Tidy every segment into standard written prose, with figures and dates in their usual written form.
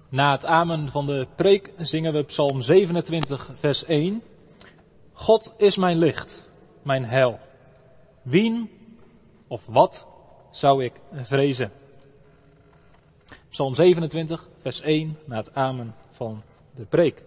Na het amen van de preek zingen we Psalm 27 vers 1. God is mijn licht, mijn heil. Wien of wat zou ik vrezen? Psalm 27 vers 1 na het amen van de preek.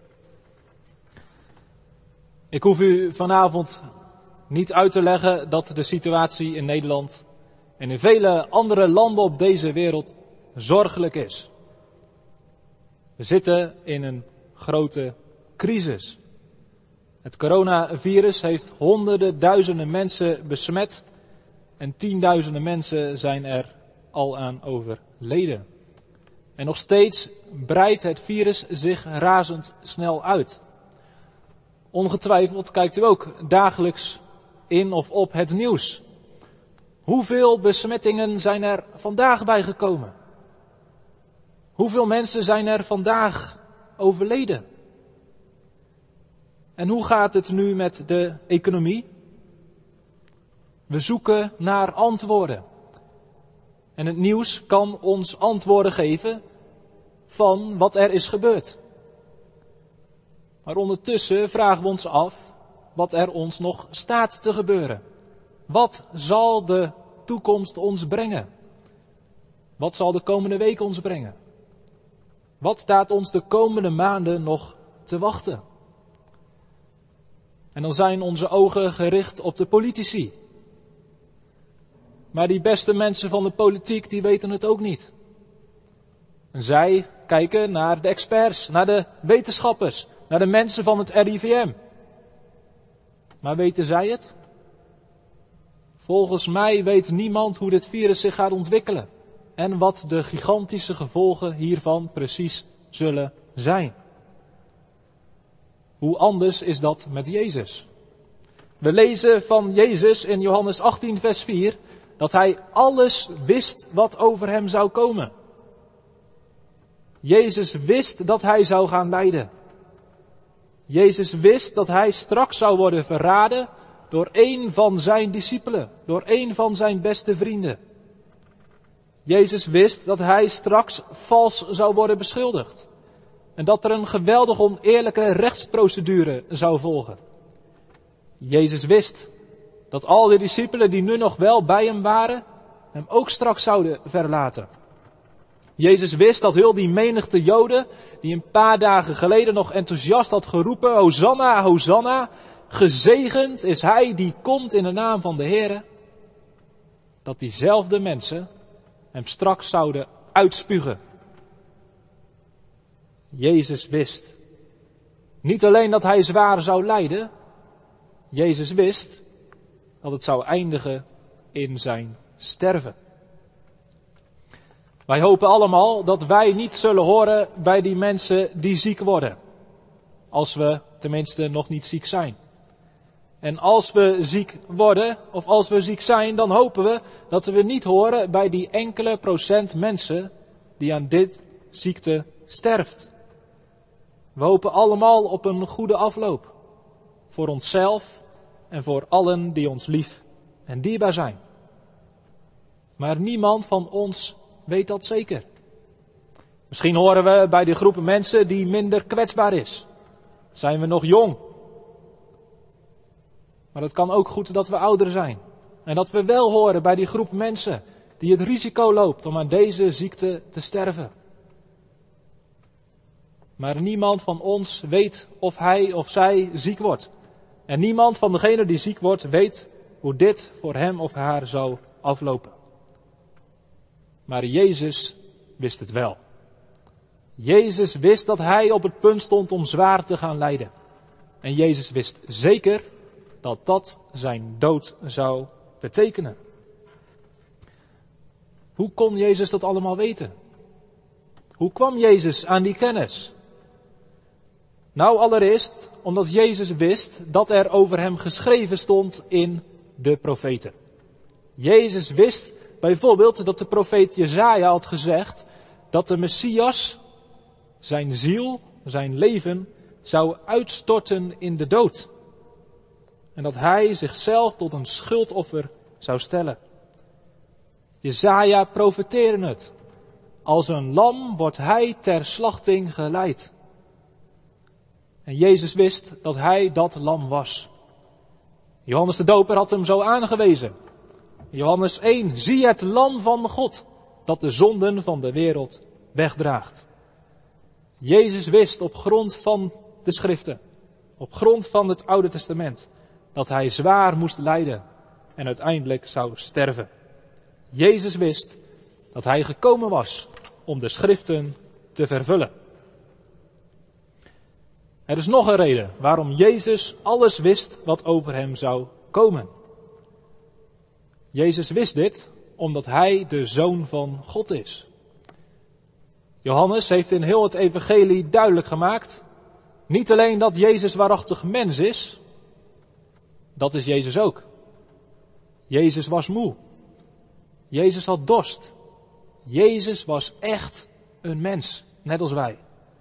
Ik hoef u vanavond niet uit te leggen dat de situatie in Nederland en in vele andere landen op deze wereld zorgelijk is. We zitten in een grote crisis. Het coronavirus heeft honderden duizenden mensen besmet en tienduizenden mensen zijn er al aan overleden. En nog steeds breidt het virus zich razendsnel uit. Ongetwijfeld kijkt u ook dagelijks in of op het nieuws. Hoeveel besmettingen zijn er vandaag bijgekomen? Hoeveel mensen zijn er vandaag overleden? En hoe gaat het nu met de economie? We zoeken naar antwoorden. En het nieuws kan ons antwoorden geven van wat er is gebeurd. Maar ondertussen vragen we ons af wat er ons nog staat te gebeuren. Wat zal de toekomst ons brengen? Wat zal de komende weken ons brengen? Wat staat ons de komende maanden nog te wachten? En dan zijn onze ogen gericht op de politici. Maar die beste mensen van de politiek, die weten het ook niet. En zij kijken naar de experts, naar de wetenschappers, naar de mensen van het RIVM. Maar weten zij het? Volgens mij weet niemand hoe dit virus zich gaat ontwikkelen. En wat de gigantische gevolgen hiervan precies zullen zijn. Hoe anders is dat met Jezus? We lezen van Jezus in Johannes 18 vers 4 dat hij alles wist wat over hem zou komen. Jezus wist dat hij zou gaan lijden. Jezus wist dat hij straks zou worden verraden door een van zijn discipelen, door een van zijn beste vrienden. Jezus wist dat hij straks vals zou worden beschuldigd. En dat er een geweldig oneerlijke rechtsprocedure zou volgen. Jezus wist dat al die discipelen die nu nog wel bij hem waren, hem ook straks zouden verlaten. Jezus wist dat heel die menigte Joden, die een paar dagen geleden nog enthousiast had geroepen, Hosanna, Hosanna, gezegend is hij die komt in de naam van de Heere, dat diezelfde mensen hem straks zouden uitspugen. Jezus wist niet alleen dat hij zwaar zou lijden, Jezus wist dat het zou eindigen in zijn sterven. Wij hopen allemaal dat wij niet zullen horen bij die mensen die ziek worden. Als we tenminste nog niet ziek zijn. En als we ziek worden, of als we ziek zijn, dan hopen we dat we niet horen bij die enkele procent mensen die aan dit ziekte sterft. We hopen allemaal op een goede afloop. Voor onszelf en voor allen die ons lief en dierbaar zijn. Maar niemand van ons weet dat zeker. Misschien horen we bij de groepen mensen die minder kwetsbaar is. Zijn we nog jong? Maar het kan ook goed dat we ouder zijn. En dat we wel horen bij die groep mensen die het risico loopt om aan deze ziekte te sterven. Maar niemand van ons weet of hij of zij ziek wordt. En niemand van degenen die ziek wordt weet hoe dit voor hem of haar zou aflopen. Maar Jezus wist het wel. Jezus wist dat hij op het punt stond om zwaar te gaan lijden. En Jezus wist zeker dat dat zijn dood zou betekenen. Hoe kon Jezus dat allemaal weten? Hoe kwam Jezus aan die kennis? Nou, allereerst omdat Jezus wist dat er over hem geschreven stond in de profeten. Jezus wist bijvoorbeeld dat de profeet Jesaja had gezegd dat de Messias zijn ziel, zijn leven, zou uitstorten in de dood. En dat hij zichzelf tot een schuldoffer zou stellen. Jesaja profeteerde het. Als een lam wordt hij ter slachting geleid. En Jezus wist dat hij dat lam was. Johannes de Doper had hem zo aangewezen. Johannes 1, zie het lam van God, dat de zonden van de wereld wegdraagt. Jezus wist op grond van de schriften, op grond van het Oude Testament, dat hij zwaar moest lijden en uiteindelijk zou sterven. Jezus wist dat hij gekomen was om de schriften te vervullen. Er is nog een reden waarom Jezus alles wist wat over hem zou komen. Jezus wist dit omdat hij de Zoon van God is. Johannes heeft in heel het evangelie duidelijk gemaakt, niet alleen dat Jezus waarachtig mens is, dat is Jezus ook. Jezus was moe. Jezus had dorst. Jezus was echt een mens, net als wij.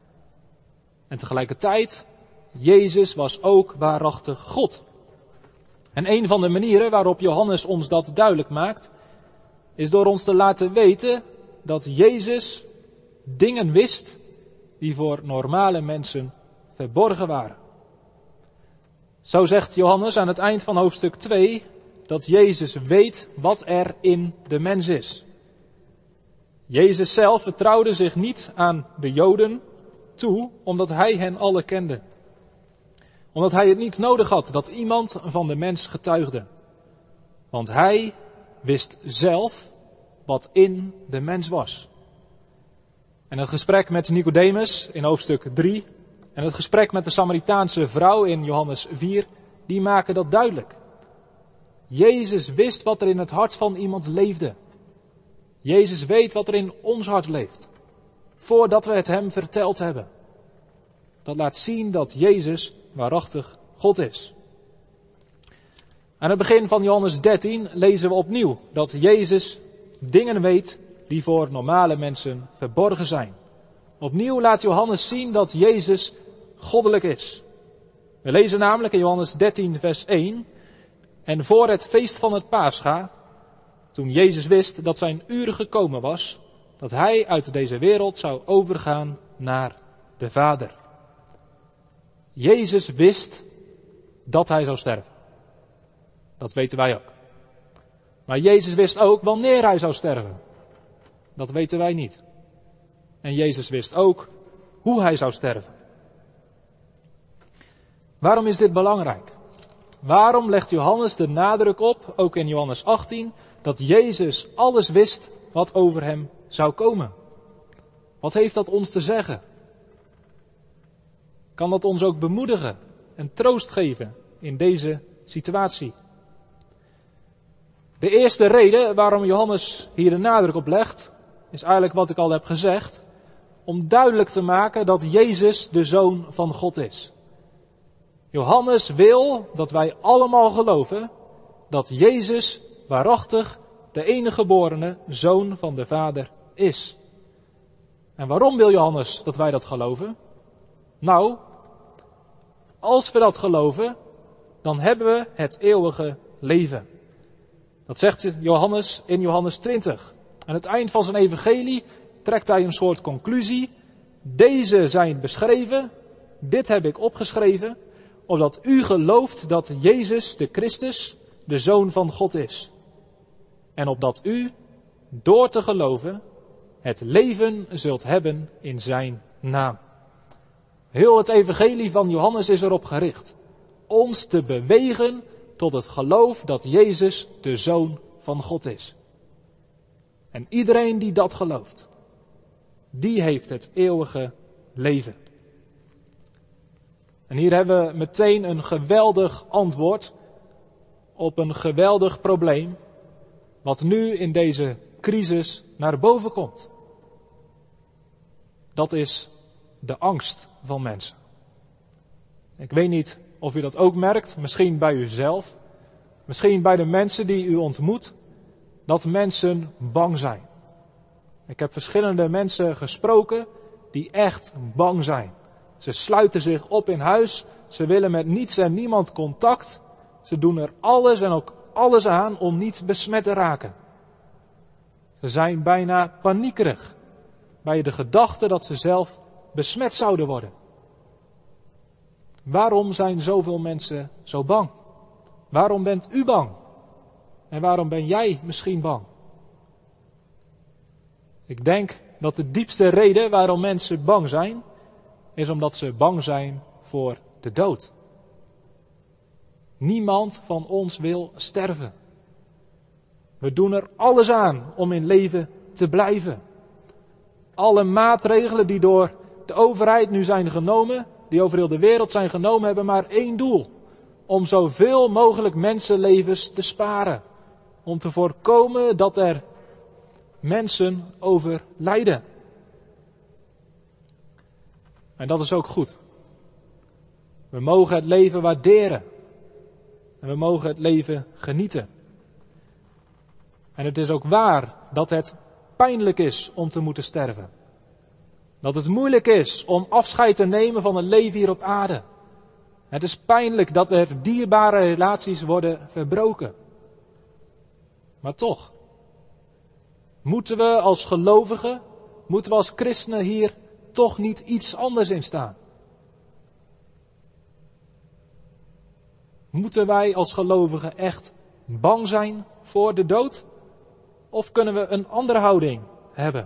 En tegelijkertijd, Jezus was ook waarachtig God. En een van de manieren waarop Johannes ons dat duidelijk maakt, is door ons te laten weten dat Jezus dingen wist die voor normale mensen verborgen waren. Zo zegt Johannes aan het eind van hoofdstuk 2 dat Jezus weet wat er in de mens is. Jezus zelf vertrouwde zich niet aan de Joden toe, omdat hij hen alle kende. Omdat hij het niet nodig had dat iemand van de mens getuigde. Want hij wist zelf wat in de mens was. En het gesprek met Nicodemus in hoofdstuk 3 en het gesprek met de Samaritaanse vrouw in Johannes 4, die maken dat duidelijk. Jezus wist wat er in het hart van iemand leefde. Jezus weet wat er in ons hart leeft, voordat we het hem verteld hebben. Dat laat zien dat Jezus waarachtig God is. Aan het begin van Johannes 13 lezen we opnieuw dat Jezus dingen weet die voor normale mensen verborgen zijn. Opnieuw laat Johannes zien dat Jezus goddelijk is. We lezen namelijk in Johannes 13 vers 1, en voor het feest van het Pascha, toen Jezus wist dat zijn uur gekomen was, dat hij uit deze wereld zou overgaan naar de Vader. Jezus wist dat hij zou sterven. Dat weten wij ook. Maar Jezus wist ook wanneer hij zou sterven. Dat weten wij niet. En Jezus wist ook hoe hij zou sterven. Waarom is dit belangrijk? Waarom legt Johannes de nadruk op, ook in Johannes 18, dat Jezus alles wist wat over hem zou komen? Wat heeft dat ons te zeggen? Kan dat ons ook bemoedigen en troost geven in deze situatie? De eerste reden waarom Johannes hier de nadruk op legt, is eigenlijk wat ik al heb gezegd, om duidelijk te maken dat Jezus de Zoon van God is. Johannes wil dat wij allemaal geloven dat Jezus waarachtig de enige geborene Zoon van de Vader is. En waarom wil Johannes dat wij dat geloven? Nou, als we dat geloven, dan hebben we het eeuwige leven. Dat zegt Johannes in Johannes 20. Aan het eind van zijn evangelie trekt hij een soort conclusie. Deze zijn beschreven, dit heb ik opgeschreven, opdat u gelooft dat Jezus de Christus, de Zoon van God is. En opdat u, door te geloven, het leven zult hebben in zijn naam. Heel het evangelie van Johannes is erop gericht. Ons te bewegen tot het geloof dat Jezus de Zoon van God is. En iedereen die dat gelooft, die heeft het eeuwige leven. En hier hebben we meteen een geweldig antwoord op een geweldig probleem, wat nu in deze crisis naar boven komt. Dat is de angst van mensen. Ik weet niet of u dat ook merkt, misschien bij uzelf, misschien bij de mensen die u ontmoet, dat mensen bang zijn. Ik heb verschillende mensen gesproken die echt bang zijn. Ze sluiten zich op in huis, ze willen met niets en niemand contact, ze doen er alles en ook alles aan om niet besmet te raken. Ze zijn bijna paniekerig bij de gedachte dat ze zelf besmet zouden worden. Waarom zijn zoveel mensen zo bang? Waarom bent u bang? En waarom ben jij misschien bang? Ik denk dat de diepste reden waarom mensen bang zijn, is omdat ze bang zijn voor de dood. Niemand van ons wil sterven. We doen er alles aan om in leven te blijven. Alle maatregelen die door de overheid nu zijn genomen, die over heel de wereld zijn genomen, hebben maar één doel. Om zoveel mogelijk mensenlevens te sparen. Om te voorkomen dat er mensen overlijden. En dat is ook goed. We mogen het leven waarderen. En we mogen het leven genieten. En het is ook waar dat het pijnlijk is om te moeten sterven. Dat het moeilijk is om afscheid te nemen van een leven hier op aarde. Het is pijnlijk dat er dierbare relaties worden verbroken. Maar toch, moeten we als gelovigen, moeten we als christenen hier toch niet iets anders in staan? Moeten wij als gelovigen echt bang zijn voor de dood? Of kunnen we een andere houding hebben?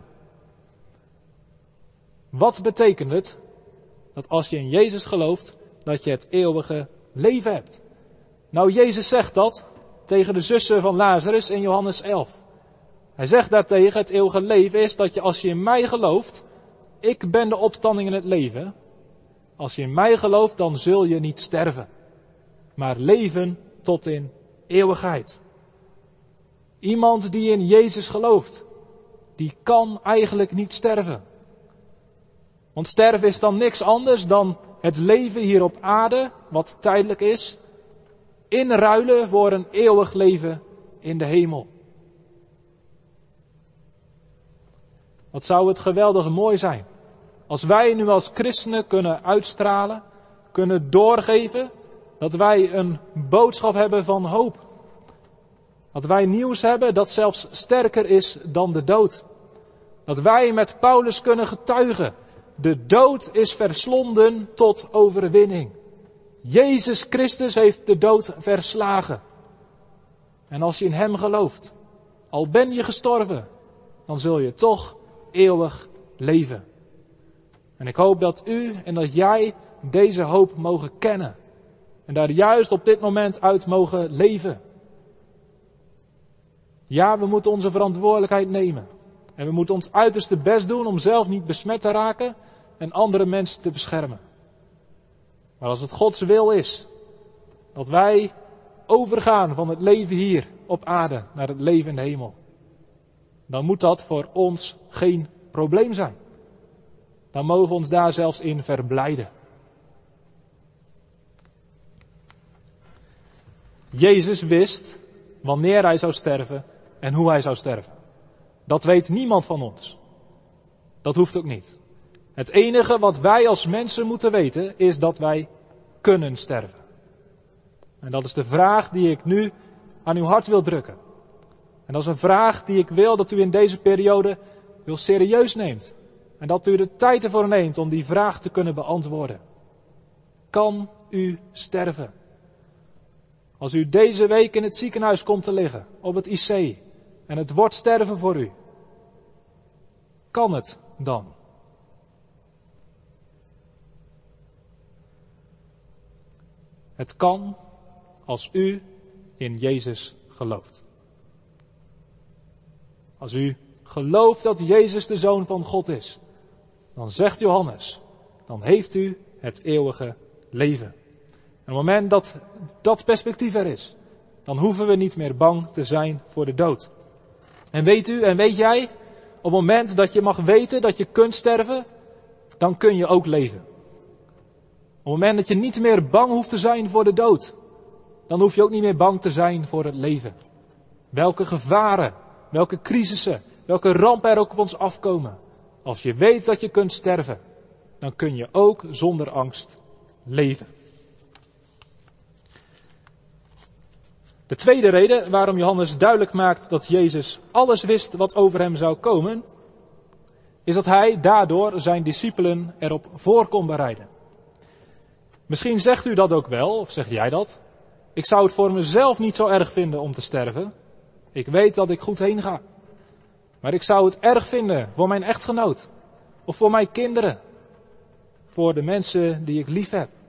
Wat betekent het dat als je in Jezus gelooft, dat je het eeuwige leven hebt? Nou, Jezus zegt dat tegen de zussen van Lazarus in Johannes 11. Hij zegt daartegen, het eeuwige leven is dat je als je in mij gelooft, ik ben de opstanding en het leven. Als je in mij gelooft, dan zul je niet sterven, maar leven tot in eeuwigheid. Iemand die in Jezus gelooft, die kan eigenlijk niet sterven. Want sterven is dan niks anders dan het leven hier op aarde, wat tijdelijk is, inruilen voor een eeuwig leven in de hemel. Wat zou het geweldig mooi zijn als wij nu als christenen kunnen uitstralen, kunnen doorgeven, dat wij een boodschap hebben van hoop. Dat wij nieuws hebben dat zelfs sterker is dan de dood. Dat wij met Paulus kunnen getuigen. De dood is verslonden tot overwinning. Jezus Christus heeft de dood verslagen. En als je in hem gelooft, al ben je gestorven, dan zul je toch eeuwig leven. En ik hoop dat u en dat jij deze hoop mogen kennen. En daar juist op dit moment uit mogen leven. Ja, we moeten onze verantwoordelijkheid nemen. En we moeten ons uiterste best doen om zelf niet besmet te raken en andere mensen te beschermen. Maar als het Gods wil is dat wij overgaan van het leven hier op aarde naar het leven in de hemel, dan moet dat voor ons geen probleem zijn. Dan mogen we ons daar zelfs in verblijden. Jezus wist wanneer hij zou sterven en hoe hij zou sterven. Dat weet niemand van ons. Dat hoeft ook niet. Het enige wat wij als mensen moeten weten is dat wij kunnen sterven. En dat is de vraag die ik nu aan uw hart wil drukken. En dat is een vraag die ik wil dat u in deze periode heel serieus neemt. En dat u de tijd ervoor neemt om die vraag te kunnen beantwoorden. Kan u sterven? Als u deze week in het ziekenhuis komt te liggen, op het IC, en het wordt sterven voor u, kan het dan? Het kan als u in Jezus gelooft. Als u gelooft dat Jezus de Zoon van God is, dan zegt Johannes, dan heeft u het eeuwige leven. En op het moment dat dat perspectief er is, dan hoeven we niet meer bang te zijn voor de dood. En weet u en weet jij, op het moment dat je mag weten dat je kunt sterven, dan kun je ook leven. Op het moment dat je niet meer bang hoeft te zijn voor de dood, dan hoef je ook niet meer bang te zijn voor het leven. Welke gevaren, welke crisissen, welke rampen er ook op ons afkomen. Als je weet dat je kunt sterven, dan kun je ook zonder angst leven. De tweede reden waarom Johannes duidelijk maakt dat Jezus alles wist wat over hem zou komen, is dat hij daardoor zijn discipelen erop voor kon bereiden. Misschien zegt u dat ook wel, of zeg jij dat. Ik zou het voor mezelf niet zo erg vinden om te sterven. Ik weet dat ik goed heen ga. Maar ik zou het erg vinden voor mijn echtgenoot. Of voor mijn kinderen. Voor de mensen die ik lief heb.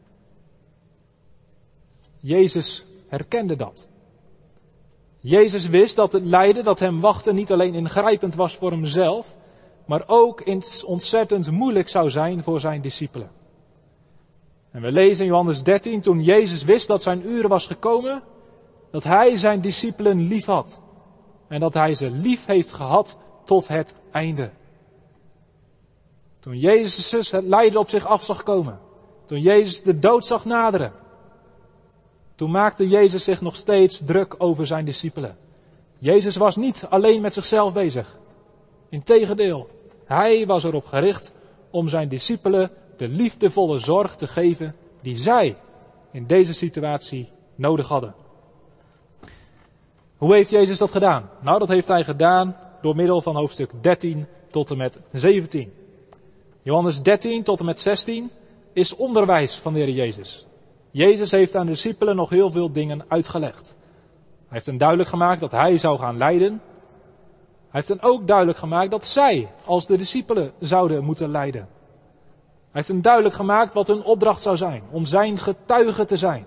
Jezus herkende dat. Jezus wist dat het lijden dat hem wachtte niet alleen ingrijpend was voor hemzelf, maar ook ontzettend moeilijk zou zijn voor zijn discipelen. En we lezen in Johannes 13, toen Jezus wist dat zijn uur was gekomen, dat hij zijn discipelen lief had. En dat hij ze lief heeft gehad tot het einde. Toen Jezus het lijden op zich af zag komen. Toen Jezus de dood zag naderen. Toen maakte Jezus zich nog steeds druk over zijn discipelen. Jezus was niet alleen met zichzelf bezig. Integendeel, hij was erop gericht om zijn discipelen de liefdevolle zorg te geven die zij in deze situatie nodig hadden. Hoe heeft Jezus dat gedaan? Nou, dat heeft hij gedaan door middel van hoofdstuk 13 tot en met 17. Johannes 13 tot en met 16 is onderwijs van de Heer Jezus. Jezus heeft aan de discipelen nog heel veel dingen uitgelegd. Hij heeft hen duidelijk gemaakt dat hij zou gaan lijden. Hij heeft hen ook duidelijk gemaakt dat zij als de discipelen zouden moeten lijden. Hij heeft hen duidelijk gemaakt wat hun opdracht zou zijn, om zijn getuige te zijn.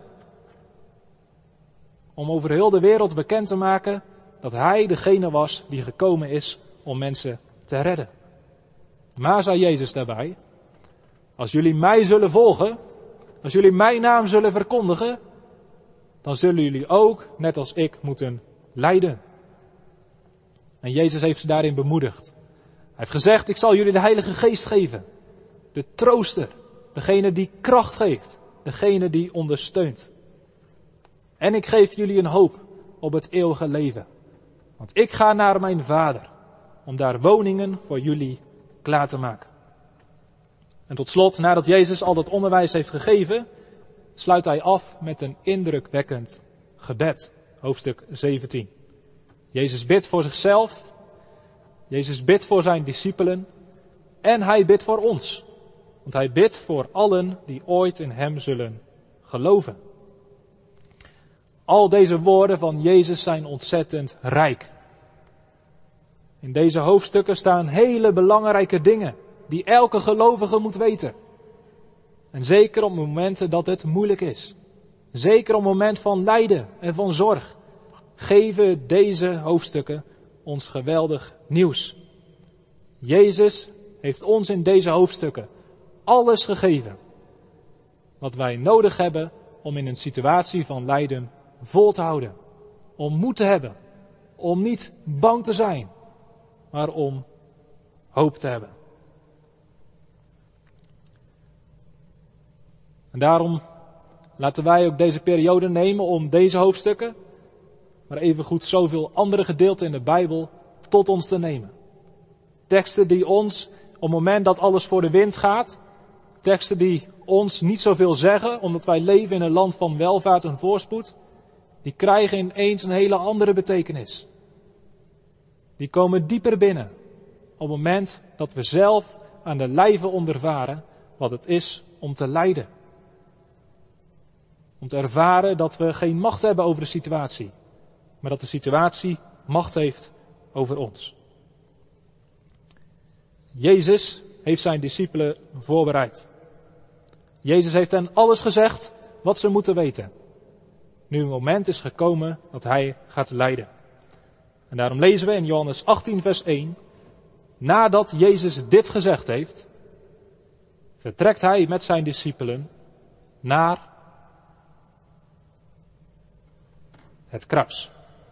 Om over heel de wereld bekend te maken dat hij degene was die gekomen is om mensen te redden. Maar zei Jezus daarbij, als jullie mij zullen volgen, als jullie mijn naam zullen verkondigen, dan zullen jullie ook, net als ik, moeten lijden. En Jezus heeft ze daarin bemoedigd. Hij heeft gezegd, ik zal jullie de Heilige Geest geven. De trooster, degene die kracht geeft, degene die ondersteunt. En ik geef jullie een hoop op het eeuwige leven. Want ik ga naar mijn Vader, om daar woningen voor jullie klaar te maken. En tot slot, nadat Jezus al dat onderwijs heeft gegeven, sluit hij af met een indrukwekkend gebed. Hoofdstuk 17. Jezus bidt voor zichzelf. Jezus bidt voor zijn discipelen. En hij bidt voor ons. Want hij bidt voor allen die ooit in hem zullen geloven. Al deze woorden van Jezus zijn ontzettend rijk. In deze hoofdstukken staan hele belangrijke dingen die elke gelovige moet weten. En zeker op momenten dat het moeilijk is. Zeker op het moment van lijden en van zorg. Geven deze hoofdstukken ons geweldig nieuws. Jezus heeft ons in deze hoofdstukken alles gegeven wat wij nodig hebben om in een situatie van lijden vol te houden. Om moed te hebben. Om niet bang te zijn. Maar om hoop te hebben. En daarom laten wij ook deze periode nemen om deze hoofdstukken, maar evengoed zoveel andere gedeelten in de Bijbel, tot ons te nemen. Teksten die ons, op het moment dat alles voor de wind gaat, teksten die ons niet zoveel zeggen, omdat wij leven in een land van welvaart en voorspoed, die krijgen ineens een hele andere betekenis. Die komen dieper binnen, op het moment dat we zelf aan de lijve ondervaren wat het is om te lijden. Om te ervaren dat we geen macht hebben over de situatie, maar dat de situatie macht heeft over ons. Jezus heeft zijn discipelen voorbereid. Jezus heeft hen alles gezegd wat ze moeten weten. Nu een moment is gekomen dat hij gaat lijden. En daarom lezen we in Johannes 18 vers 1. Nadat Jezus dit gezegd heeft, vertrekt hij met zijn discipelen naar het kruis.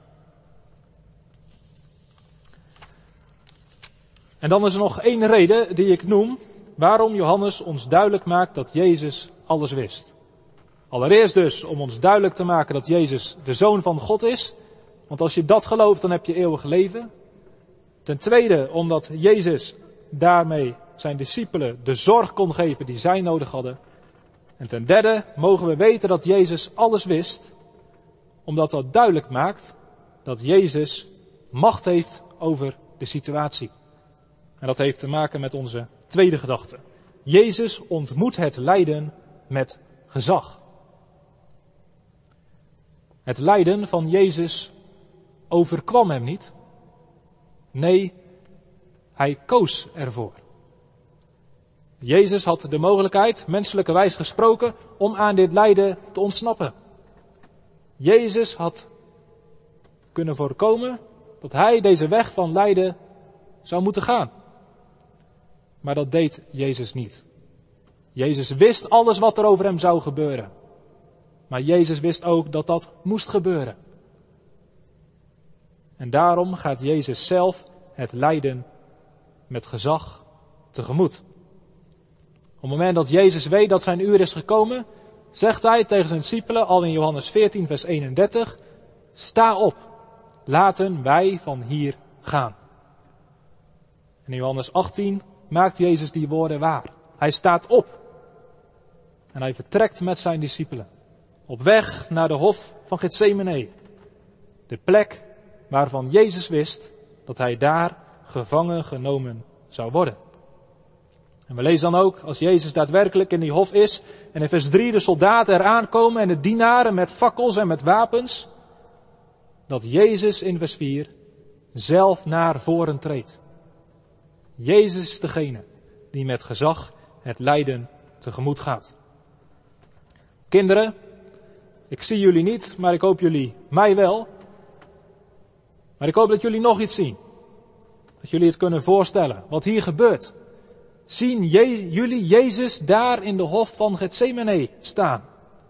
En dan is er nog één reden die ik noem waarom Johannes ons duidelijk maakt dat Jezus alles wist. Allereerst dus om ons duidelijk te maken dat Jezus de Zoon van God is. Want als je dat gelooft, dan heb je eeuwig leven. Ten tweede, omdat Jezus daarmee zijn discipelen de zorg kon geven die zij nodig hadden. En ten derde mogen we weten dat Jezus alles wist, omdat dat duidelijk maakt dat Jezus macht heeft over de situatie. En dat heeft te maken met onze tweede gedachte. Jezus ontmoet het lijden met gezag. Het lijden van Jezus overkwam hem niet. Nee, hij koos ervoor. Jezus had de mogelijkheid, menselijkerwijs gesproken, om aan dit lijden te ontsnappen. Jezus had kunnen voorkomen dat hij deze weg van lijden zou moeten gaan. Maar dat deed Jezus niet. Jezus wist alles wat er over hem zou gebeuren. Maar Jezus wist ook dat dat moest gebeuren. En daarom gaat Jezus zelf het lijden met gezag tegemoet. Op het moment dat Jezus weet dat zijn uur is gekomen, zegt hij tegen zijn discipelen al in Johannes 14 vers 31, sta op, laten wij van hier gaan. En in Johannes 18 maakt Jezus die woorden waar. Hij staat op en hij vertrekt met zijn discipelen op weg naar de hof van Getsemane. De plek waarvan Jezus wist dat hij daar gevangen genomen zou worden. En we lezen dan ook, als Jezus daadwerkelijk in die hof is en in vers 3 de soldaten eraan komen en de dienaren met fakkels en met wapens, dat Jezus in vers 4 zelf naar voren treedt. Jezus is degene die met gezag het lijden tegemoet gaat. Kinderen, ik zie jullie niet, maar ik hoop jullie mij wel. Maar ik hoop dat jullie nog iets zien. Dat jullie het kunnen voorstellen, wat hier gebeurt. Zien jullie Jezus daar in de hof van Getsemane staan?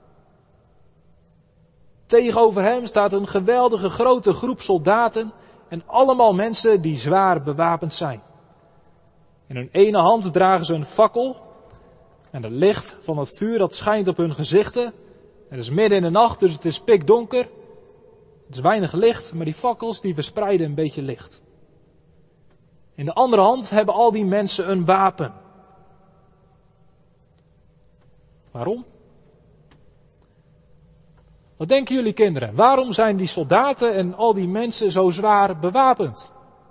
Tegenover hem staat een geweldige grote groep soldaten en allemaal mensen die zwaar bewapend zijn. In hun ene hand dragen ze een fakkel en het licht van het vuur dat schijnt op hun gezichten. Het is midden in de nacht, dus het is pikdonker. Het is weinig licht, maar die fakkels die verspreiden een beetje licht. In de andere hand hebben al die mensen een wapen. Waarom? Wat denken jullie kinderen? Waarom zijn die soldaten en al die mensen zo zwaar bewapend?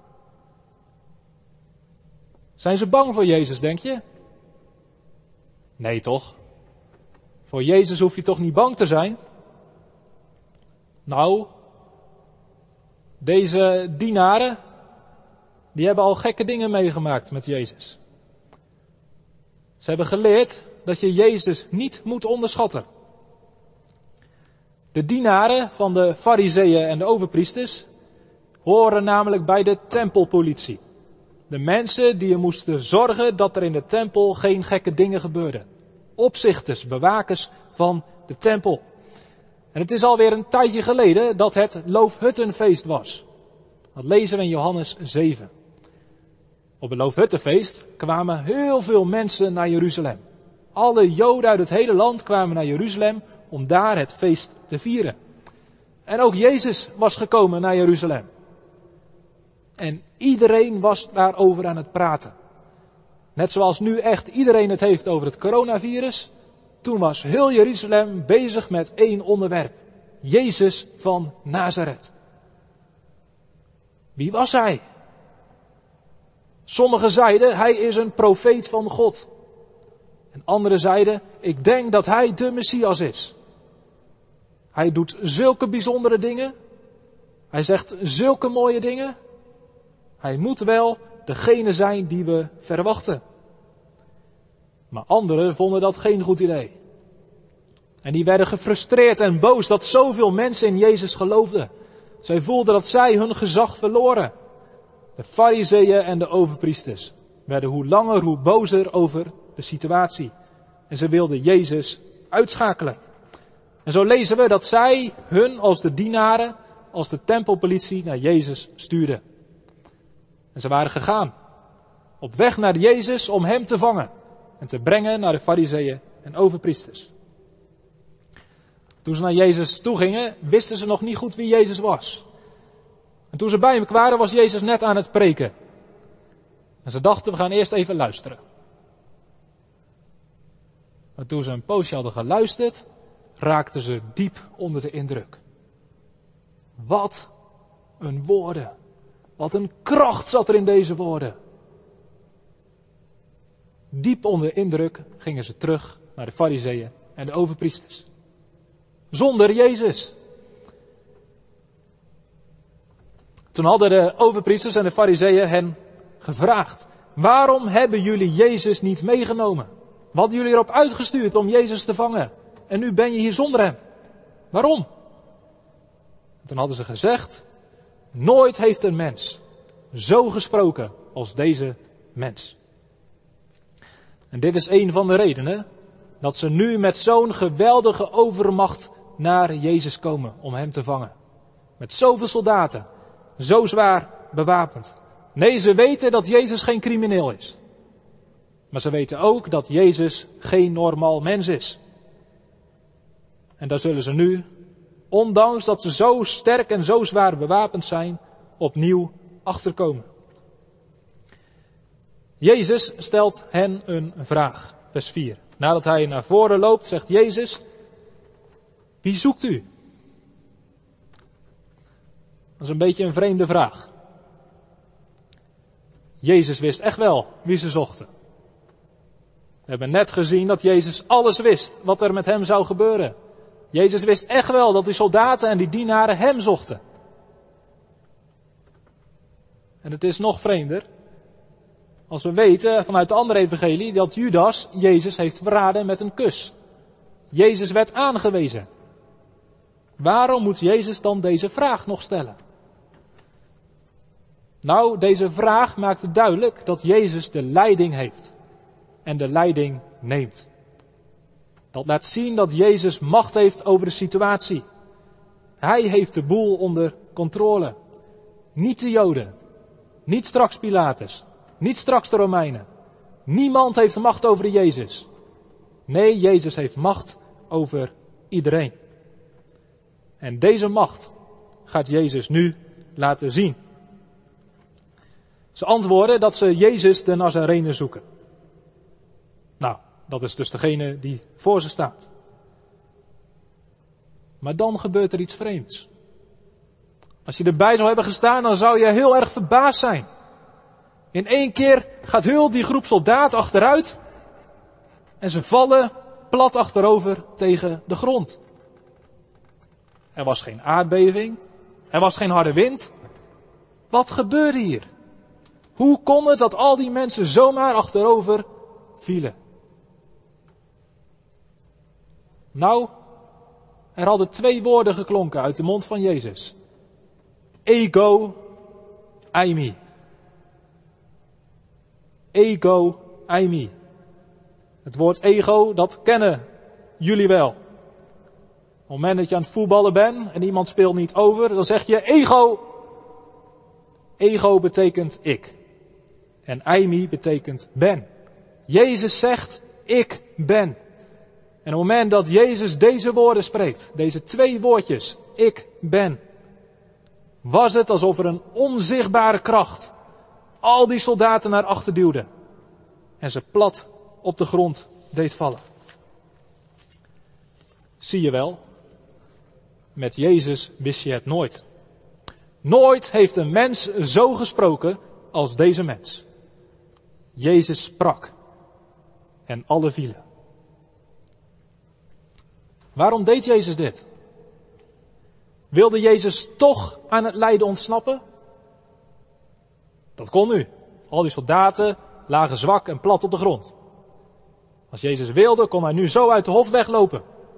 Zijn ze bang voor Jezus, denk je? Nee, toch? Voor Jezus hoef je toch niet bang te zijn? Nou, deze dienaren, die hebben al gekke dingen meegemaakt met Jezus. Ze hebben geleerd dat je Jezus niet moet onderschatten. De dienaren van de Farizeeën en de overpriesters horen namelijk bij de tempelpolitie. De mensen die er moesten zorgen dat er in de tempel geen gekke dingen gebeurden. Opzichters, bewakers van de tempel. En het is alweer een tijdje geleden dat het Loofhuttenfeest was. Dat lezen we in Johannes 7. Op het Loofhuttenfeest kwamen heel veel mensen naar Jeruzalem. Alle Joden uit het hele land kwamen naar Jeruzalem om daar het feest te vieren. En ook Jezus was gekomen naar Jeruzalem. En iedereen was daarover aan het praten. Net zoals nu echt iedereen het heeft over het coronavirus. Toen was heel Jeruzalem bezig met één onderwerp. Jezus van Nazareth. Wie was hij? Sommigen zeiden, hij is een profeet van God. En anderen zeiden, ik denk dat hij de Messias is. Hij doet zulke bijzondere dingen. Hij zegt zulke mooie dingen. Hij moet wel degene zijn die we verwachten. Maar anderen vonden dat geen goed idee. En die werden gefrustreerd en boos dat zoveel mensen in Jezus geloofden. Zij voelden dat zij hun gezag verloren. De Farizeeën en de overpriesters werden hoe langer hoe bozer over de situatie. En ze wilden Jezus uitschakelen. En zo lezen we dat zij hun als de dienaren, als de tempelpolitie naar Jezus stuurden. En ze waren gegaan. Op weg naar Jezus om hem te vangen. En te brengen naar de Farizeeën en overpriesters. Toen ze naar Jezus toe gingen, wisten ze nog niet goed wie Jezus was. En toen ze bij hem kwamen, was Jezus net aan het preken. En ze dachten, we gaan eerst even luisteren. Maar toen ze een poosje hadden geluisterd, raakten ze diep onder de indruk. Wat een woorden. Wat een kracht zat er in deze woorden. Diep onder indruk gingen ze terug naar de Farizeeën en de overpriesters. Zonder Jezus. Toen hadden de overpriesters en de Farizeeën hen gevraagd: waarom hebben jullie Jezus niet meegenomen? We hadden jullie erop uitgestuurd om Jezus te vangen. En nu ben je hier zonder hem. Waarom? En toen hadden ze gezegd: nooit heeft een mens zo gesproken als deze mens. En dit is een van de redenen dat ze nu met zo'n geweldige overmacht naar Jezus komen om hem te vangen. Met zoveel soldaten, zo zwaar bewapend. Nee, ze weten dat Jezus geen crimineel is. Maar ze weten ook dat Jezus geen normaal mens is. En daar zullen ze nu, ondanks dat ze zo sterk en zo zwaar bewapend zijn, opnieuw achterkomen. Jezus stelt hen een vraag, vers 4. Nadat hij naar voren loopt, zegt Jezus: wie zoekt u? Dat is een beetje een vreemde vraag. Jezus wist echt wel wie ze zochten. We hebben net gezien dat Jezus alles wist wat er met hem zou gebeuren. Jezus wist echt wel dat die soldaten en die dienaren hem zochten. En het is nog vreemder als we weten vanuit de andere evangelie dat Judas Jezus heeft verraden met een kus. Jezus werd aangewezen. Waarom moet Jezus dan deze vraag nog stellen? Nou, deze vraag maakt duidelijk dat Jezus de leiding heeft en de leiding neemt. Dat laat zien dat Jezus macht heeft over de situatie. Hij heeft de boel onder controle. Niet de Joden, niet straks Pilatus, niet straks de Romeinen. Niemand heeft de macht over Jezus. Nee, Jezus heeft macht over iedereen. En deze macht gaat Jezus nu laten zien. Ze antwoorden dat ze Jezus de Nazarener zoeken. Nou, dat is dus degene die voor ze staat. Maar dan gebeurt er iets vreemds. Als je erbij zou hebben gestaan, dan zou je heel erg verbaasd zijn. In één keer gaat heel die groep soldaten achteruit en ze vallen plat achterover tegen de grond. Er was geen aardbeving, er was geen harde wind. Wat gebeurde hier? Hoe kon het dat al die mensen zomaar achterover vielen? Nou, er hadden 2 woorden geklonken uit de mond van Jezus. Ego, eimi. Ego, eimi. Het woord ego, dat kennen jullie wel. Op het moment dat je aan het voetballen bent en iemand speelt niet over, dan zeg je ego. Ego betekent ik. En eimi betekent ben. Jezus zegt, ik ben. En op het moment dat Jezus deze woorden spreekt, deze 2 woordjes, ik ben, was het alsof er een onzichtbare kracht al die soldaten naar achter duwde en ze plat op de grond deed vallen. Zie je wel, met Jezus wist je het nooit. Nooit heeft een mens zo gesproken als deze mens. Jezus sprak en alle vielen. Waarom deed Jezus dit? Wilde Jezus toch aan het lijden ontsnappen? Dat kon nu. Al die soldaten lagen zwak en plat op de grond. Als Jezus wilde, kon hij nu zo uit de hof weglopen.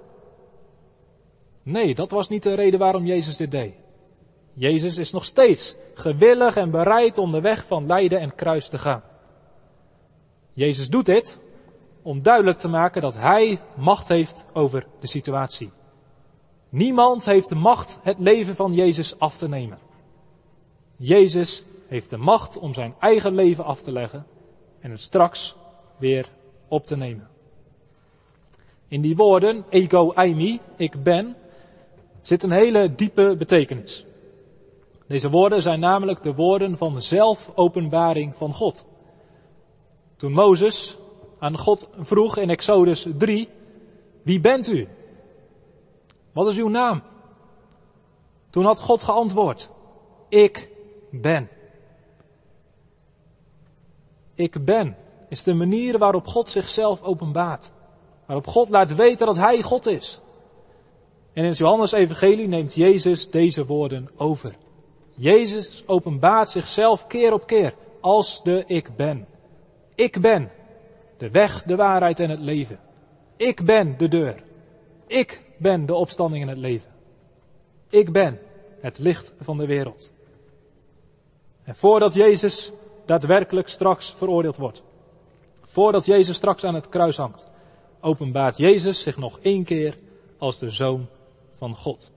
Nee, dat was niet de reden waarom Jezus dit deed. Jezus is nog steeds gewillig en bereid om de weg van lijden en kruis te gaan. Jezus doet dit om duidelijk te maken dat hij macht heeft over de situatie. Niemand heeft de macht het leven van Jezus af te nemen. Jezus heeft de macht om zijn eigen leven af te leggen en het straks weer op te nemen. In die woorden, ego eimi, ik ben, zit een hele diepe betekenis. Deze woorden zijn namelijk de woorden van zelfopenbaring van God. Toen Mozes aan God vroeg in Exodus 3, wie bent u? Wat is uw naam? Toen had God geantwoord, ik ben. Ik ben. is de manier waarop God zichzelf openbaart. Waarop God laat weten dat hij God is. En in het Johannes-evangelie neemt Jezus deze woorden over. Jezus openbaart zichzelf keer op keer als de ik ben. Ik ben de weg, de waarheid en het leven. Ik ben de deur. Ik ben de opstanding en het leven. Ik ben het licht van de wereld. En voordat Jezus daadwerkelijk straks veroordeeld wordt, voordat Jezus straks aan het kruis hangt, openbaart Jezus zich nog 1 keer als de Zoon van God.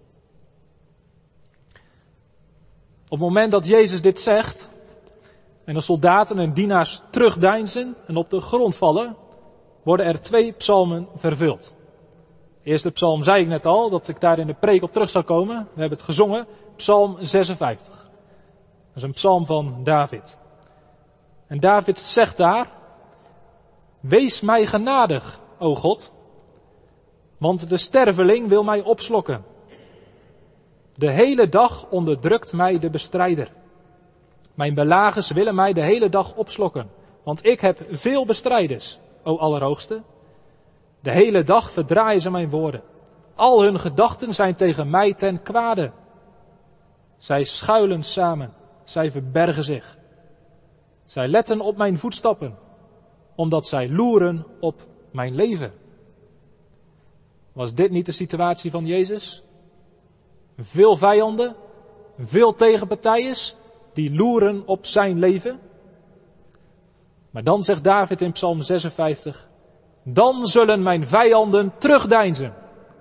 Op het moment dat Jezus dit zegt, en de soldaten en dienaars terugdeinzen en op de grond vallen, worden er 2 psalmen vervuld. De eerste psalm zei ik net al, dat ik daar in de preek op terug zou komen. We hebben het gezongen, psalm 56. Dat is een psalm van David. En David zegt daar, wees mij genadig, o God, want de sterveling wil mij opslokken. De hele dag onderdrukt mij de bestrijder. Mijn belagers willen mij de hele dag opslokken, want ik heb veel bestrijders, o Allerhoogste. De hele dag verdraaien ze mijn woorden. Al hun gedachten zijn tegen mij ten kwade. Zij schuilen samen, zij verbergen zich. Zij letten op mijn voetstappen, omdat zij loeren op mijn leven. Was dit niet de situatie van Jezus? Veel vijanden, veel tegenpartijen die loeren op zijn leven. Maar dan zegt David in Psalm 56, dan zullen mijn vijanden terugdeinzen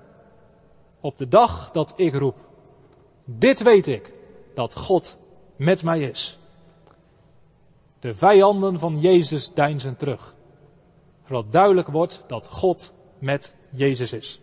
op de dag dat ik roep. Dit weet ik, dat God met mij is. De vijanden van Jezus deinzen terug, zodat duidelijk wordt dat God met Jezus is.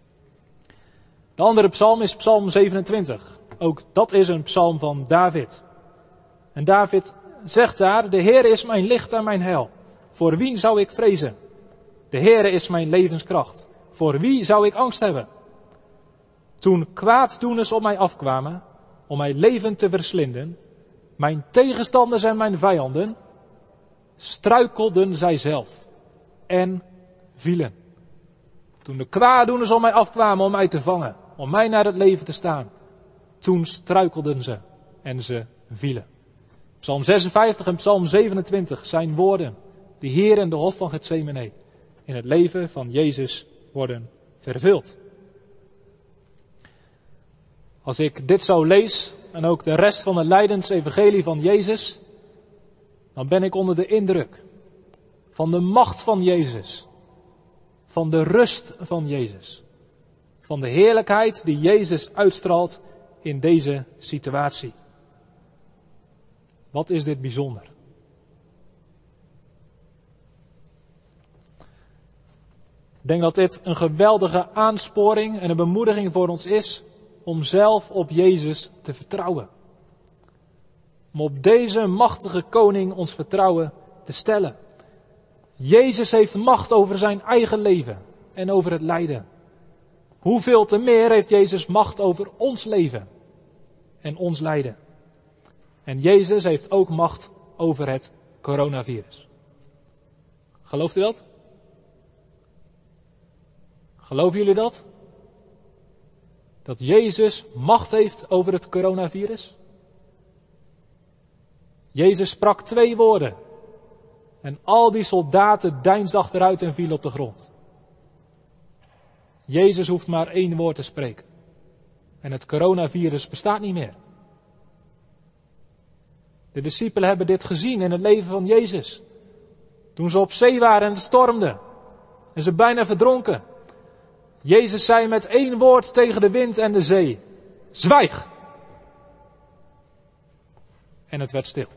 De andere psalm is psalm 27. Ook dat is een psalm van David. En David zegt daar, de Heer is mijn licht en mijn heil. Voor wie zou ik vrezen? De Heer is mijn levenskracht. Voor wie zou ik angst hebben? Toen kwaaddoeners op mij afkwamen, om mijn leven te verslinden, mijn tegenstanders en mijn vijanden, struikelden zij zelf en vielen. Toen de kwaaddoeners op mij afkwamen om mij te vangen, om mij naar het leven te staan, toen struikelden ze en ze vielen. Psalm 56 en Psalm 27 zijn woorden die hier in de hof van Getsemane in het leven van Jezus worden vervuld. Als ik dit zo lees en ook de rest van het lijdensevangelie van Jezus, dan ben ik onder de indruk van de macht van Jezus, van de rust van Jezus, van de heerlijkheid die Jezus uitstraalt in deze situatie. Wat is dit bijzonder? Ik denk dat dit een geweldige aansporing en een bemoediging voor ons is om zelf op Jezus te vertrouwen. Om op deze machtige koning ons vertrouwen te stellen. Jezus heeft macht over zijn eigen leven en over het lijden. Hoeveel te meer heeft Jezus macht over ons leven en ons lijden. En Jezus heeft ook macht over het coronavirus. Gelooft u dat? Geloven jullie dat? Dat Jezus macht heeft over het coronavirus? Jezus sprak 2 woorden. En al die soldaten deinsden achteruit en vielen op de grond. Jezus hoeft maar 1 woord te spreken. En het coronavirus bestaat niet meer. De discipelen hebben dit gezien in het leven van Jezus. Toen ze op zee waren en het stormde. En ze bijna verdronken. Jezus zei met 1 woord tegen de wind en de zee. Zwijg! En het werd stil.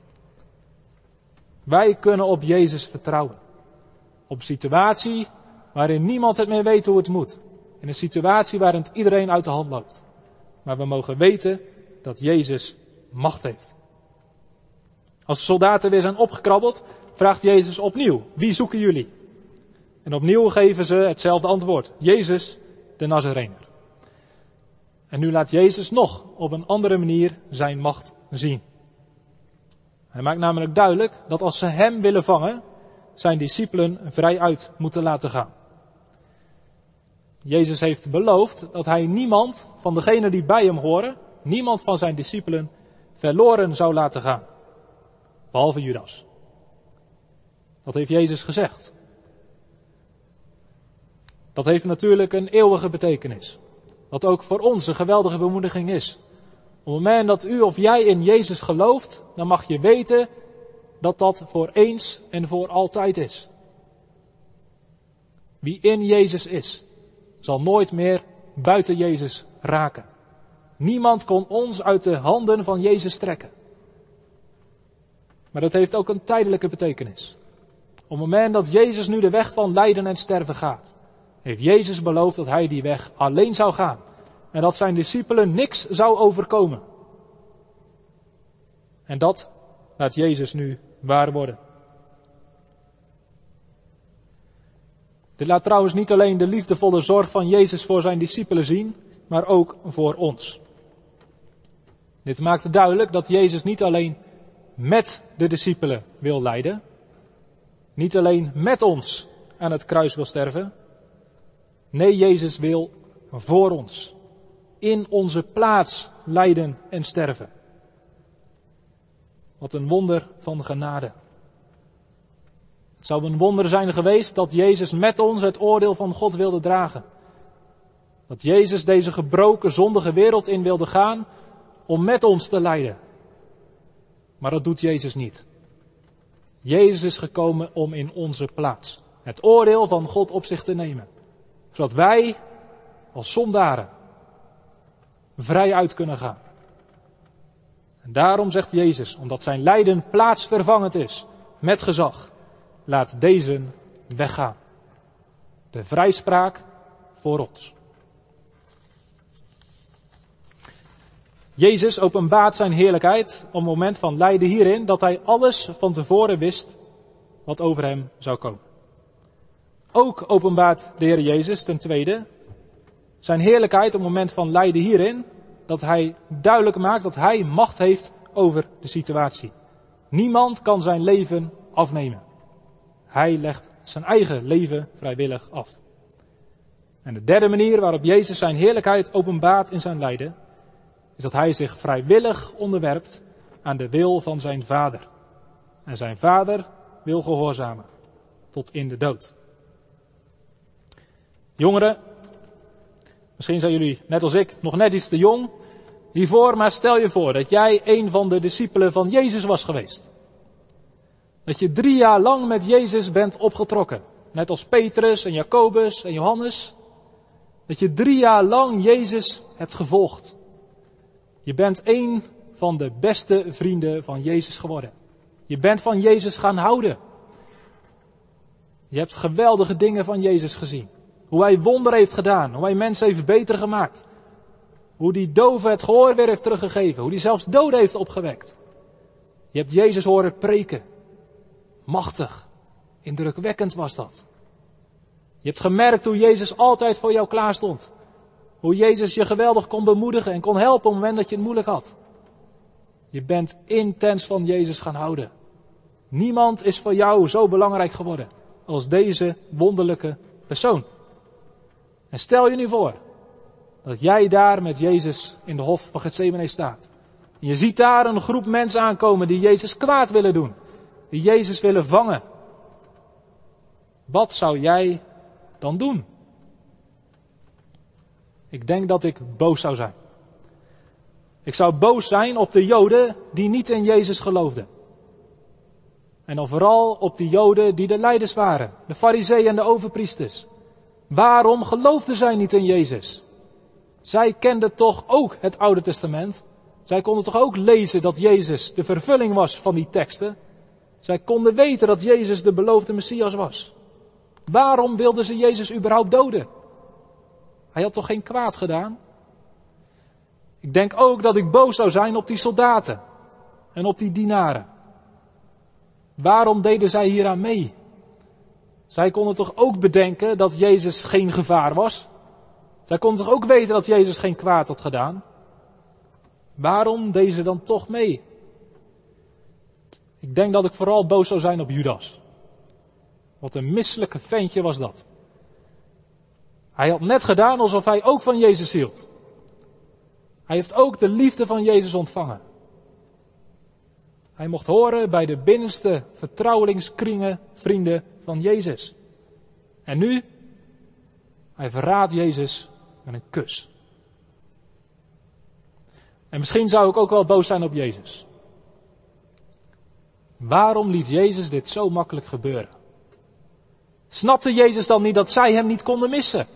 Wij kunnen op Jezus vertrouwen. Op een situatie waarin niemand het meer weet hoe het moet. In een situatie waarin het iedereen uit de hand loopt. Maar we mogen weten dat Jezus macht heeft. Als de soldaten weer zijn opgekrabbeld, vraagt Jezus opnieuw, wie zoeken jullie? En opnieuw geven ze hetzelfde antwoord. Jezus, de Nazarener. En nu laat Jezus nog op een andere manier zijn macht zien. Hij maakt namelijk duidelijk dat als ze hem willen vangen, zijn discipelen vrijuit moeten laten gaan. Jezus heeft beloofd dat hij niemand van degenen die bij hem horen, niemand van zijn discipelen, verloren zou laten gaan. Behalve Judas. Dat heeft Jezus gezegd. Dat heeft natuurlijk een eeuwige betekenis. Wat ook voor ons een geweldige bemoediging is. Op het moment dat u of jij in Jezus gelooft, dan mag je weten dat dat voor eens en voor altijd is. Wie in Jezus is, zal nooit meer buiten Jezus raken. Niemand kon ons uit de handen van Jezus trekken. Maar dat heeft ook een tijdelijke betekenis. Op het moment dat Jezus nu de weg van lijden en sterven gaat, heeft Jezus beloofd dat hij die weg alleen zou gaan. En dat zijn discipelen niks zou overkomen. En dat laat Jezus nu waar worden. Dit laat trouwens niet alleen de liefdevolle zorg van Jezus voor zijn discipelen zien, maar ook voor ons. Dit maakt duidelijk dat Jezus niet alleen met de discipelen wil lijden, niet alleen met ons aan het kruis wil sterven. Nee, Jezus wil voor ons, in onze plaats lijden en sterven. Wat een wonder van genade. Het zou een wonder zijn geweest dat Jezus met ons het oordeel van God wilde dragen. Dat Jezus deze gebroken, zondige wereld in wilde gaan om met ons te lijden. Maar dat doet Jezus niet. Jezus is gekomen om in onze plaats het oordeel van God op zich te nemen. Zodat wij als zondaren vrij uit kunnen gaan. En daarom zegt Jezus, omdat zijn lijden plaatsvervangend is met gezag, laat deze weggaan. De vrijspraak voor ons. Jezus openbaart zijn heerlijkheid op het moment van lijden hierin dat hij alles van tevoren wist wat over hem zou komen. Ook openbaart de Heer Jezus ten tweede zijn heerlijkheid op het moment van lijden hierin dat hij duidelijk maakt dat hij macht heeft over de situatie. Niemand kan zijn leven afnemen. Hij legt zijn eigen leven vrijwillig af. En de derde manier waarop Jezus zijn heerlijkheid openbaart in zijn lijden is dat hij zich vrijwillig onderwerpt aan de wil van zijn Vader. En zijn Vader wil gehoorzamen tot in de dood. Jongeren, misschien zijn jullie, net als ik, nog net iets te jong hiervoor, maar stel je voor dat jij een van de discipelen van Jezus was geweest. Dat je 3 jaar lang met Jezus bent opgetrokken. Net als Petrus en Jacobus en Johannes. Dat je 3 jaar lang Jezus hebt gevolgd. Je bent een van de beste vrienden van Jezus geworden. Je bent van Jezus gaan houden. Je hebt geweldige dingen van Jezus gezien. Hoe hij wonderen heeft gedaan. Hoe hij mensen heeft beter gemaakt. Hoe die doven het gehoor weer heeft teruggegeven. Hoe die zelfs doden heeft opgewekt. Je hebt Jezus horen preken. Machtig. Indrukwekkend was dat. Je hebt gemerkt hoe Jezus altijd voor jou klaar stond. Hoe Jezus je geweldig kon bemoedigen en kon helpen op het moment dat je het moeilijk had. Je bent intens van Jezus gaan houden. Niemand is voor jou zo belangrijk geworden als deze wonderlijke persoon. En stel je nu voor dat jij daar met Jezus in de hof van Getsemane staat. En je ziet daar een groep mensen aankomen die Jezus kwaad willen doen. Die Jezus willen vangen. Wat zou jij dan doen? Ik denk dat ik boos zou zijn. Ik zou boos zijn op de Joden die niet in Jezus geloofden. En dan vooral op die Joden die de leiders waren. De Farizeeën en de overpriesters. Waarom geloofden zij niet in Jezus? Zij kenden toch ook het Oude Testament. Zij konden toch ook lezen dat Jezus de vervulling was van die teksten. Zij konden weten dat Jezus de beloofde Messias was. Waarom wilden ze Jezus überhaupt doden? Hij had toch geen kwaad gedaan? Ik denk ook dat ik boos zou zijn op die soldaten en op die dienaren. Waarom deden zij hieraan mee? Zij konden toch ook bedenken dat Jezus geen gevaar was? Zij konden toch ook weten dat Jezus geen kwaad had gedaan? Waarom deden ze dan toch mee? Ik denk dat ik vooral boos zou zijn op Judas. Wat een misselijke ventje was dat. Hij had net gedaan alsof hij ook van Jezus hield. Hij heeft ook de liefde van Jezus ontvangen. Hij mocht horen bij de binnenste vertrouwelingskringen, vrienden van Jezus. En nu, hij verraadt Jezus met een kus. En misschien zou ik ook wel boos zijn op Jezus. Waarom liet Jezus dit zo makkelijk gebeuren? Snapte Jezus dan niet dat zij hem niet konden missen?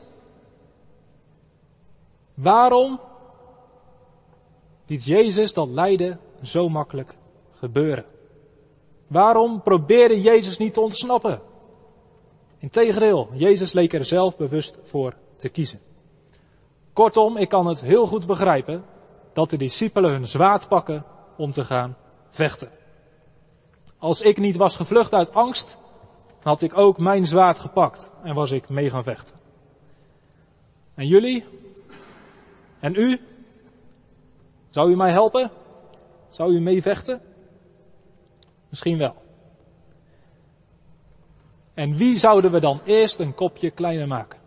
Waarom liet Jezus dat lijden zo makkelijk gebeuren? Waarom probeerde Jezus niet te ontsnappen? Integendeel, Jezus leek er zelf bewust voor te kiezen. Kortom, ik kan het heel goed begrijpen dat de discipelen hun zwaard pakken om te gaan vechten. Als ik niet was gevlucht uit angst, had ik ook mijn zwaard gepakt en was ik mee gaan vechten. En jullie? En u? Zou u mij helpen? Zou u mee vechten? Misschien wel. En wie zouden we dan eerst een kopje kleiner maken?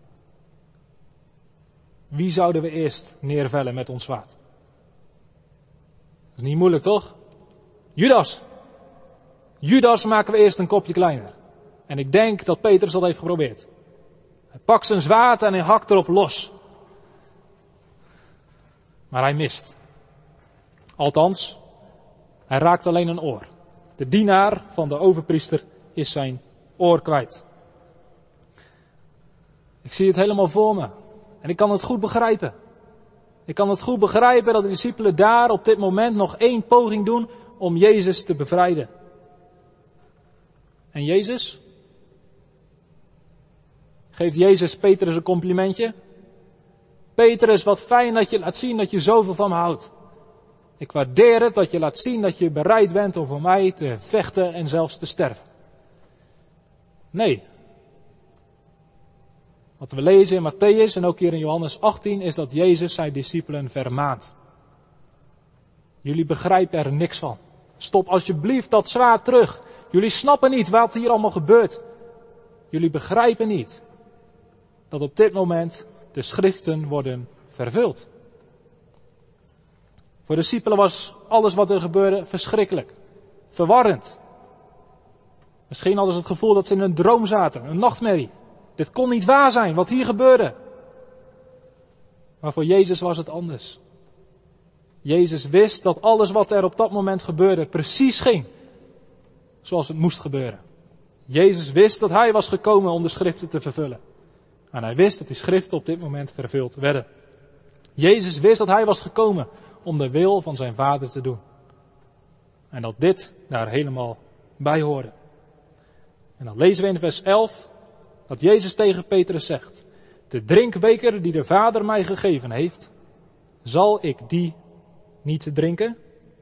Wie zouden we eerst neervellen met ons zwaard? Dat is niet moeilijk, toch? Judas. Judas maken we eerst een kopje kleiner. En ik denk dat Petrus dat heeft geprobeerd. Hij pakt zijn zwaard en hij hakt erop los. Maar hij mist. Althans, hij raakt alleen een oor. De dienaar van de overpriester is zijn oor kwijt. Ik zie het helemaal voor me. En ik kan het goed begrijpen. Ik kan het goed begrijpen dat de discipelen daar op dit moment nog 1 poging doen om Jezus te bevrijden. En Jezus? Geeft Jezus Petrus een complimentje? Petrus, wat fijn dat je laat zien dat je zoveel van me houdt. Ik waardeer het dat je laat zien dat je bereid bent om voor mij te vechten en zelfs te sterven. Nee. Wat we lezen in Mattheüs en ook hier in Johannes 18 is dat Jezus zijn discipelen vermaant. Jullie begrijpen er niks van. Stop alsjeblieft dat zwaard terug. Jullie snappen niet wat hier allemaal gebeurt. Jullie begrijpen niet dat op dit moment de schriften worden vervuld. Voor de discipelen was alles wat er gebeurde verschrikkelijk. Verwarrend. Misschien hadden ze het gevoel dat ze in een droom zaten, een nachtmerrie. Dit kon niet waar zijn, wat hier gebeurde. Maar voor Jezus was het anders. Jezus wist dat alles wat er op dat moment gebeurde precies ging zoals het moest gebeuren. Jezus wist dat hij was gekomen om de schriften te vervullen. En hij wist dat die schriften op dit moment vervuld werden. Jezus wist dat hij was gekomen om de wil van zijn Vader te doen. En dat dit daar helemaal bij hoorde. En dan lezen we in vers 11 dat Jezus tegen Petrus zegt: de drinkbeker die de Vader mij gegeven heeft, zal ik die niet drinken?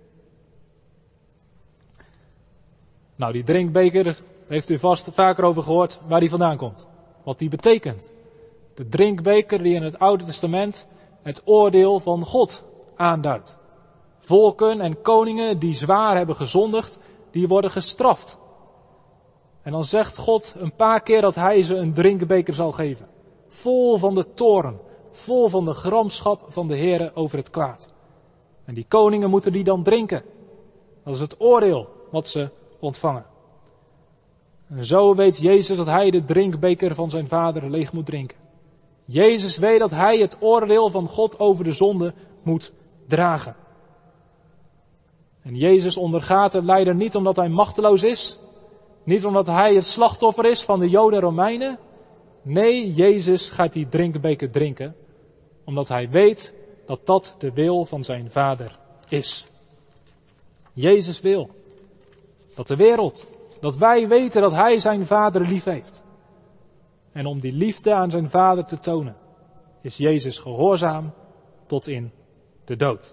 Nou, die drinkbeker, heeft u vast vaker over gehoord waar die vandaan komt. Wat die betekent. De drinkbeker die in het Oude Testament het oordeel van God aanduidt. Volken en koningen die zwaar hebben gezondigd, die worden gestraft. En dan zegt God een paar keer dat hij ze een drinkbeker zal geven. Vol van de toorn, vol van de gramschap van de Heere over het kwaad. En die koningen moeten die dan drinken. Dat is het oordeel wat ze ontvangen. En zo weet Jezus dat hij de drinkbeker van zijn Vader leeg moet drinken. Jezus weet dat hij het oordeel van God over de zonde moet dragen. En Jezus ondergaat het lijden niet omdat hij machteloos is. Niet omdat hij het slachtoffer is van de Joden en Romeinen. Nee, Jezus gaat die drinkbeker drinken. Omdat hij weet dat dat de wil van zijn Vader is. Jezus wil dat de wereld, dat wij weten dat hij zijn Vader lief heeft. En om die liefde aan zijn Vader te tonen, is Jezus gehoorzaam tot in de dood.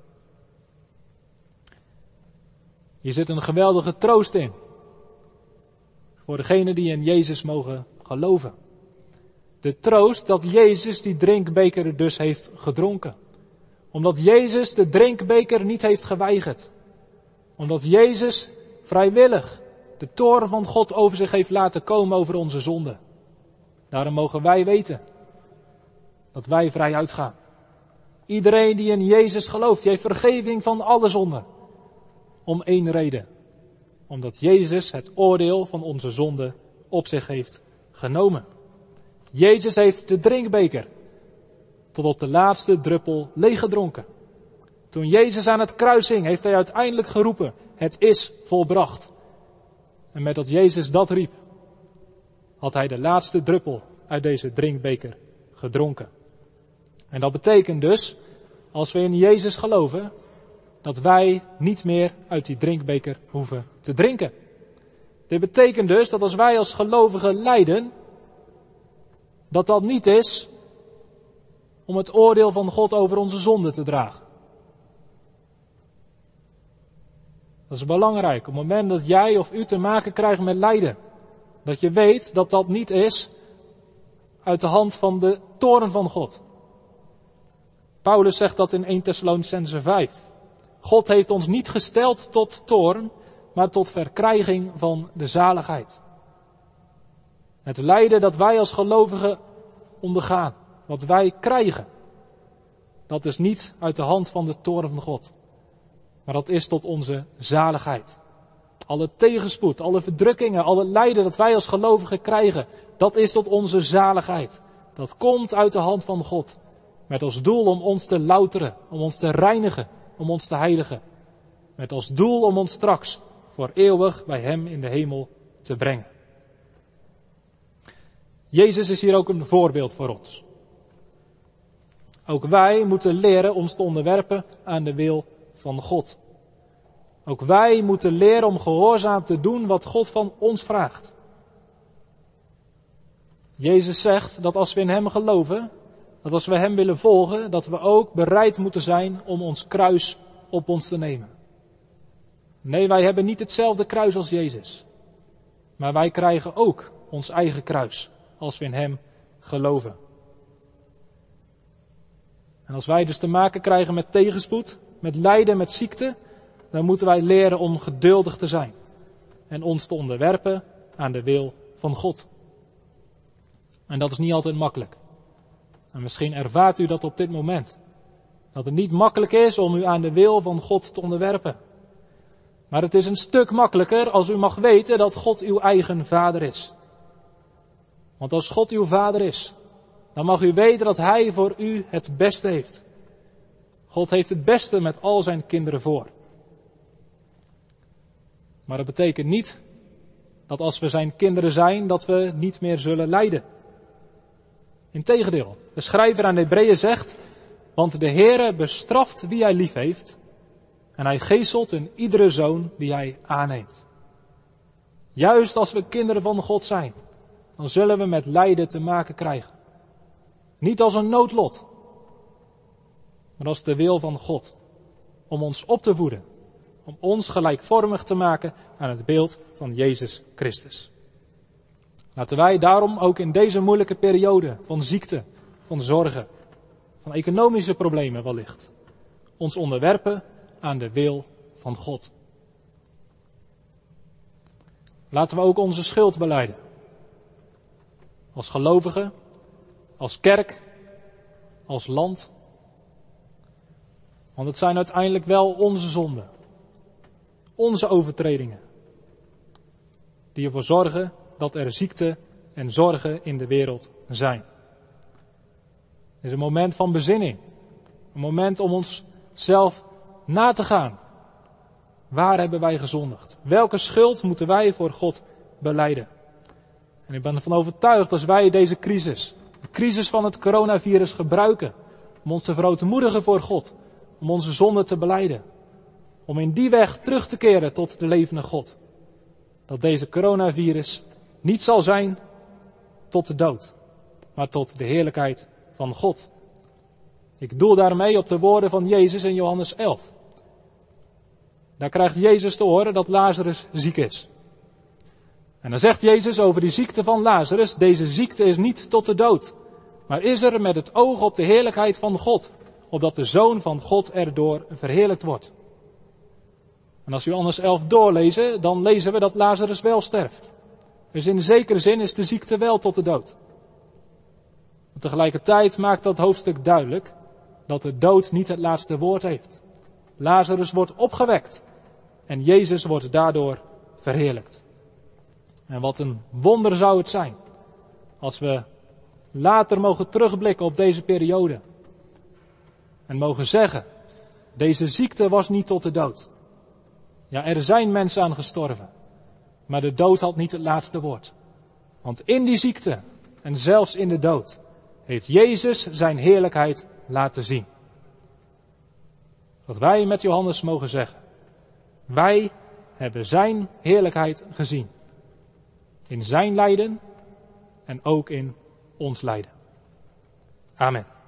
Hier zit een geweldige troost in. Voor degenen die in Jezus mogen geloven. De troost dat Jezus die drinkbeker dus heeft gedronken. Omdat Jezus de drinkbeker niet heeft geweigerd. Omdat Jezus vrijwillig de toorn van God over zich heeft laten komen over onze zonden. Daarom mogen wij weten dat wij vrij uitgaan. Iedereen die in Jezus gelooft, die heeft vergeving van alle zonden. Om één reden. Omdat Jezus het oordeel van onze zonden op zich heeft genomen. Jezus heeft de drinkbeker tot op de laatste druppel leeggedronken. Toen Jezus aan het kruis hing, heeft hij uiteindelijk geroepen, het is volbracht. En met dat Jezus dat riep, had hij de laatste druppel uit deze drinkbeker gedronken. En dat betekent dus, als we in Jezus geloven, dat wij niet meer uit die drinkbeker hoeven te drinken. Dit betekent dus dat als wij als gelovigen lijden, dat dat niet is om het oordeel van God over onze zonde te dragen. Dat is belangrijk. Op het moment dat jij of u te maken krijgt met lijden, dat je weet dat dat niet is uit de hand van de toorn van God. Paulus zegt dat in 1 Thessalonicenzen 5. God heeft ons niet gesteld tot toorn, maar tot verkrijging van de zaligheid. Het lijden dat wij als gelovigen ondergaan, wat wij krijgen, dat is niet uit de hand van de toorn van God. Maar dat is tot onze zaligheid. Alle tegenspoed, alle verdrukkingen, alle lijden dat wij als gelovigen krijgen, dat is tot onze zaligheid. Dat komt uit de hand van God. Met als doel om ons te louteren, om ons te reinigen, om ons te heiligen. Met als doel om ons straks voor eeuwig bij Hem in de hemel te brengen. Jezus is hier ook een voorbeeld voor ons. Ook wij moeten leren ons te onderwerpen aan de wil van God. Ook wij moeten leren om gehoorzaam te doen wat God van ons vraagt. Jezus zegt dat als we in Hem geloven, dat als we Hem willen volgen, dat we ook bereid moeten zijn om ons kruis op ons te nemen. Nee, wij hebben niet hetzelfde kruis als Jezus. Maar wij krijgen ook ons eigen kruis als we in Hem geloven. En als wij dus te maken krijgen met tegenspoed, met lijden, met ziekte, dan moeten wij leren om geduldig te zijn. En ons te onderwerpen aan de wil van God. En dat is niet altijd makkelijk. En misschien ervaart u dat op dit moment. Dat het niet makkelijk is om u aan de wil van God te onderwerpen. Maar het is een stuk makkelijker als u mag weten dat God uw eigen vader is. Want als God uw vader is, dan mag u weten dat Hij voor u het beste heeft. God heeft het beste met al zijn kinderen voor. Maar dat betekent niet dat als we zijn kinderen zijn, dat we niet meer zullen lijden. Integendeel, de schrijver aan de Hebreeën zegt, want de Heere bestraft wie Hij lief heeft en Hij geeselt in iedere zoon die Hij aanneemt. Juist als we kinderen van God zijn, dan zullen we met lijden te maken krijgen. Niet als een noodlot, maar als de wil van God. Om ons op te voeden. Om ons gelijkvormig te maken aan het beeld van Jezus Christus. Laten wij daarom ook in deze moeilijke periode van ziekte, van zorgen, van economische problemen wellicht, ons onderwerpen aan de wil van God. Laten we ook onze schuld belijden. Als gelovigen, als kerk, als land. Want het zijn uiteindelijk wel onze zonden. Onze overtredingen. Die ervoor zorgen dat er ziekte en zorgen in de wereld zijn. Het is een moment van bezinning. Een moment om onszelf na te gaan. Waar hebben wij gezondigd? Welke schuld moeten wij voor God belijden? En ik ben ervan overtuigd dat wij deze crisis, de crisis van het coronavirus, gebruiken om ons te verootmoedigen voor God. Om onze zonden te belijden. Om in die weg terug te keren tot de levende God. Dat deze coronavirus niet zal zijn tot de dood, maar tot de heerlijkheid van God. Ik doel daarmee op de woorden van Jezus in Johannes 11. Daar krijgt Jezus te horen dat Lazarus ziek is. En dan zegt Jezus over die ziekte van Lazarus, deze ziekte is niet tot de dood, maar is er met het oog op de heerlijkheid van God, opdat de Zoon van God erdoor verheerlijkt wordt. En als we Johannes 11 doorlezen, dan lezen we dat Lazarus wel sterft. Dus in zekere zin is de ziekte wel tot de dood. Maar tegelijkertijd maakt dat hoofdstuk duidelijk dat de dood niet het laatste woord heeft. Lazarus wordt opgewekt en Jezus wordt daardoor verheerlijkt. En wat een wonder zou het zijn als we later mogen terugblikken op deze periode en mogen zeggen, deze ziekte was niet tot de dood. Ja, er zijn mensen aan gestorven, maar de dood had niet het laatste woord. Want in die ziekte en zelfs in de dood heeft Jezus zijn heerlijkheid laten zien. Wat wij met Johannes mogen zeggen. Wij hebben zijn heerlijkheid gezien. In zijn lijden en ook in ons lijden. Amen.